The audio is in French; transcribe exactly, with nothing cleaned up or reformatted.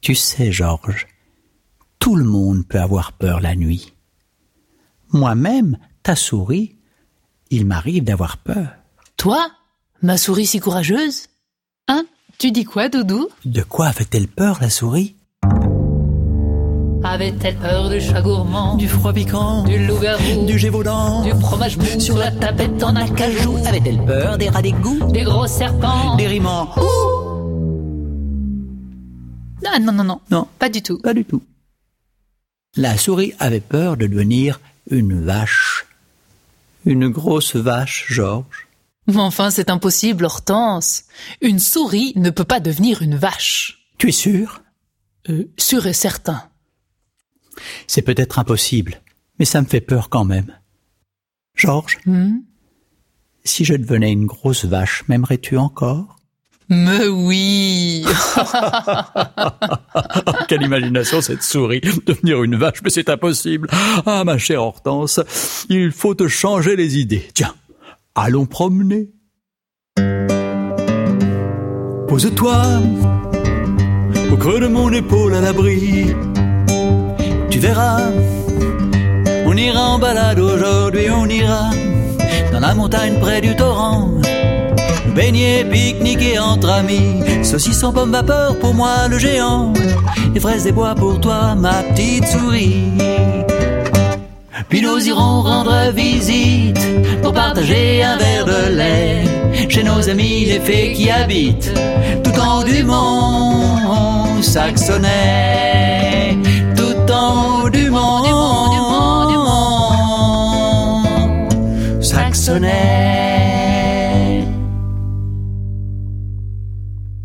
Tu sais, Georges, tout le monde peut avoir peur la nuit. Moi-même, ta souris, il m'arrive d'avoir peur. Toi, ma souris si courageuse? Hein? Tu dis quoi, Doudou? De quoi avait-elle peur, la souris? Avait-elle peur du chat gourmand, Du froid piquant, du loup-garou, du gévaudan, du fromage mou, sur la tapette en acajou? Avait-elle peur des rats d'égout, des gros serpents, des rimans? Ah non, non, non, Non, pas du tout. pas du tout. La souris avait peur de devenir une vache. Une grosse vache, Georges. Mais enfin, c'est impossible, Hortense. Une souris ne peut pas devenir une vache. Tu es sûr? Euh, sûr et certain. C'est peut-être impossible, mais ça me fait peur quand même. Georges, Hmm? si je devenais une grosse vache, m'aimerais-tu encore? Mais oui. Quelle imagination cette souris, devenir une vache, mais c'est impossible. Ah, ma chère Hortense, il faut te changer les idées. Tiens, allons promener. Pose-toi au creux de mon épaule à l'abri. Tu verras, on ira en balade aujourd'hui, on ira dans la montagne près du torrent. Nous baigner, pique-niquer entre amis. Saucisson, pomme vapeur pour moi le géant. Et fraises des bois pour toi ma petite souris. Puis nous irons rendre visite pour partager un verre de lait chez nos amis les fées qui habitent tout en haut du mont saxonais.